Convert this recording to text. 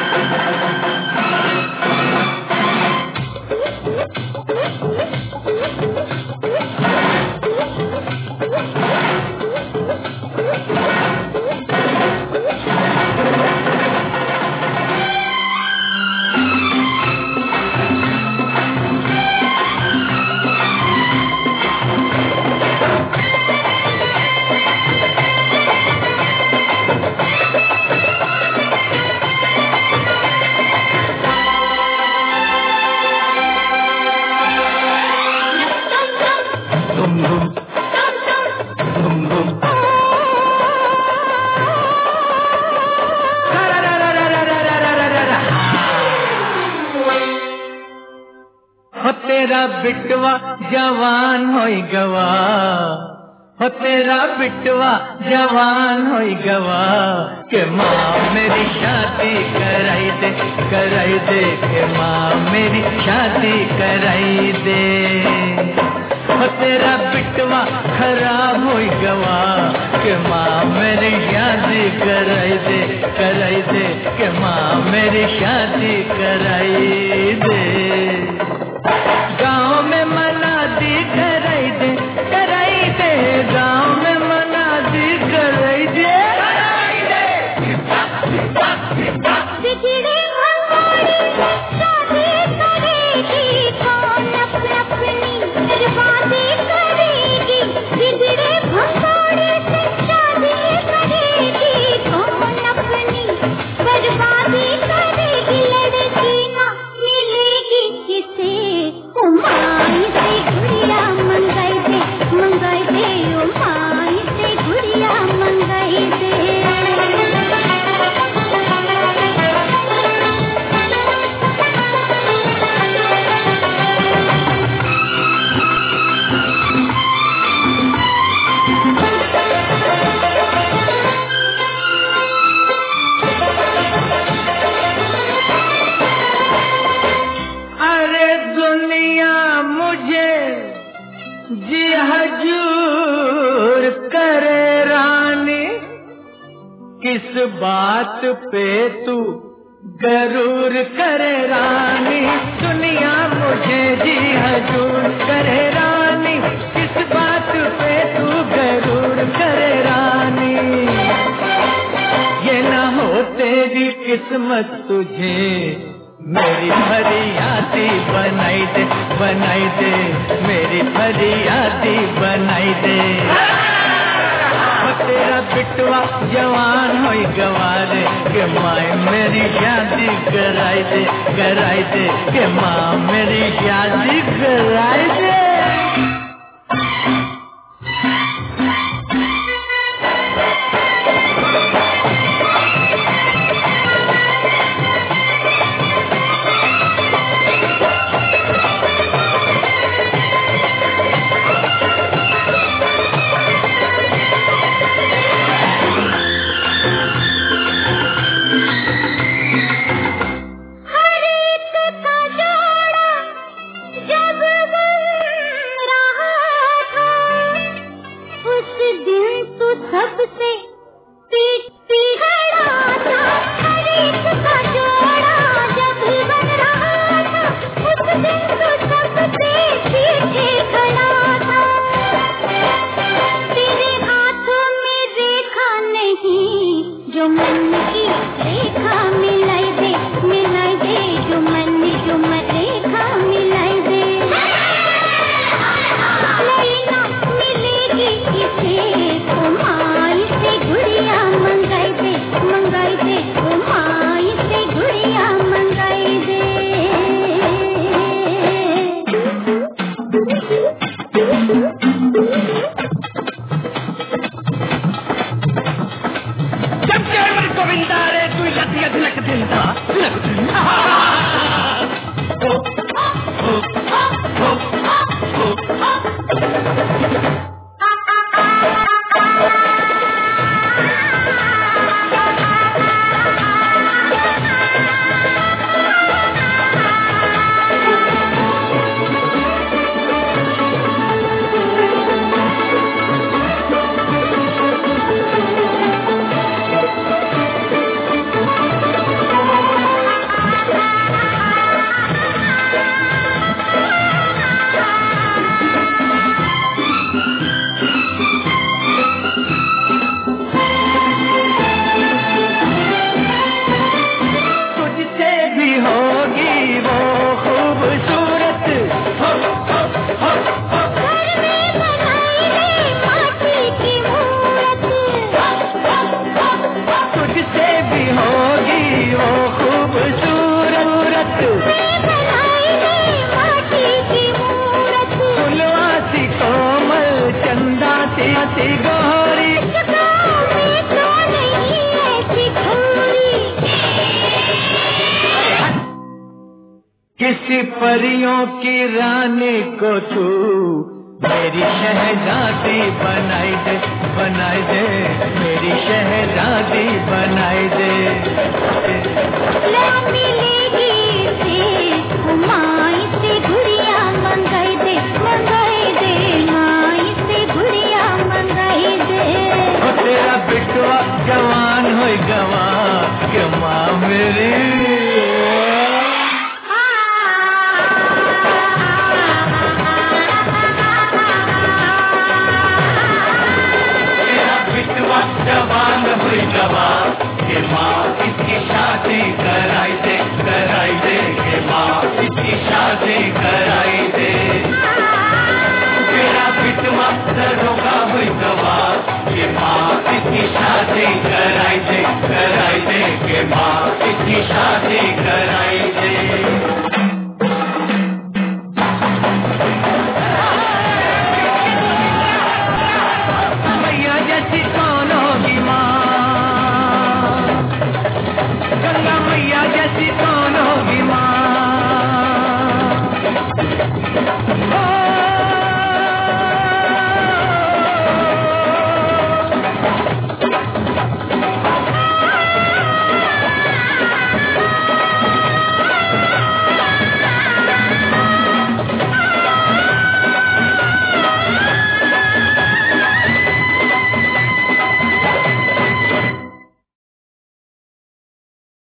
बिटवा जवान होई गवा, हो तेरा बिटवा जवान होई गवा, के माँ मेरी शादी कराई दे, कराई दे, के माँ मेरी शादी कराई दे। हो तेरा बिटवा खराब होई गवा, के माँ मेरी शादी कराई दे, कराई दे, के माँ मेरी शादी कराई दे। गाँव में मना दी कराई दे, कराई दे, गाँव में मना दी कराई दे, कराई दे। बिगड़े भगोड़े शादी करेगी, कौन अपनी बर्बादी करेगी। बिगड़े भगोड़े से शादी करेगी, कौन अपनी बर्बादी करेगी। लड़की ना मिलेगी किसे, माई से गुड़िया मंगाई दे, मंगाई दे, ओ माई से गुड़िया मंगाई दे। अरे दुनिया मुझे जी हजूर करे रानी, किस बात पे तू गरूर करे रानी। दुनिया मुझे जी हजूर करे रानी, किस बात पे तू गरूर करे रानी। ये ना हो तेरी किस्मत तुझे मेरी फरियादी बनाई दे, बनाई दे, मेरी फरियादी बनाई दे। तेरा बिटवा जवान होई गवारे, के माँ मेरी शादी कराई दे, कराई दे, के माँ मेरी शादी कराई दे। किसी परियों की रानी को तू मेरी शहजादी बनाई दे, बनाई दे, मेरी शहजादी बनाई दे। मिलेगी से माई से गुड़िया मंगाई दे, मंगाई दे, माई से गुड़िया मंगाई दे। तेरा बिटवा जवान हो गवा के माँ मेरी जवान हुई गवा के माँ इसकी शादी कराई दे, कराई दे, के माँ इसकी शादी कराई दे। तेरा बिटवा दरोगा हुई गवा के माँ इसकी शादी कराई दे, कराई दे, के माँ